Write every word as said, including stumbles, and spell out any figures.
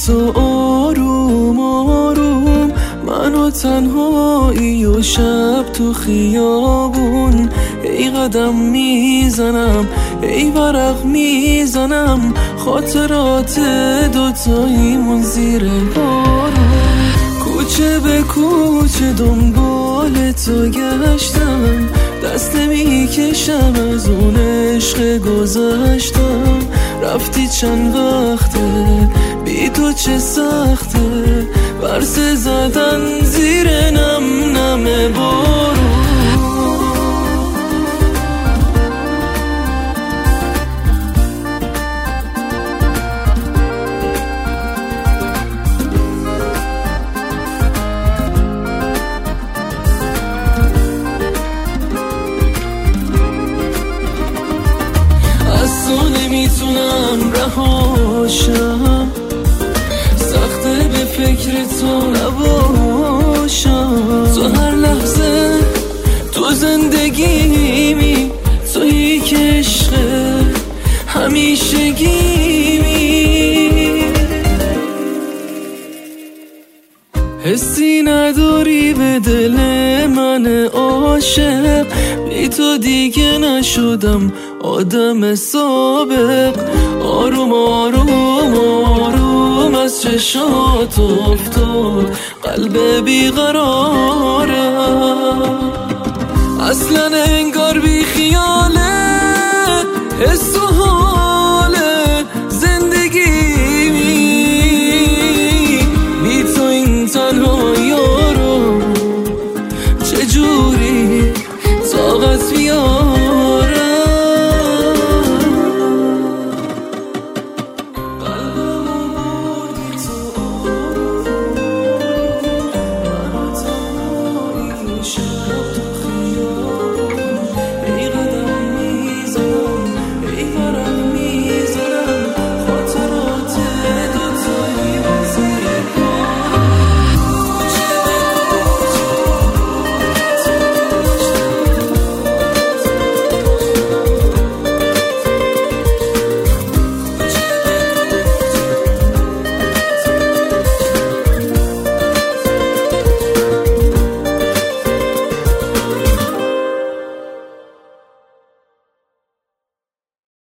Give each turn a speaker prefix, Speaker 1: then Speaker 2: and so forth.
Speaker 1: تو آروم آروم، منو تنهایی و شب تو خیابون، ای قدم میزنم ای ورق میزنم، خاطرات دوتاییمون زیر بارون. کوچه به کوچه دنبال تو گشتم، دست میکشم از اون عشق گذشتم، رفتی چند وقته بی تو چه سخته، ورسه زدن زیر نم نم بارون. نمیتونم رهاشم، سخته به فکر تو نباشم، تو هر لحظه تو زندگیمی، تویی که عشق همیشگیمی. حسی نداری به دل من عاشق، بی تو دیگه نشدم آدم سابق، آروم آروم آروم از چشات افتاد قلب بیقرارم، اصلا انگار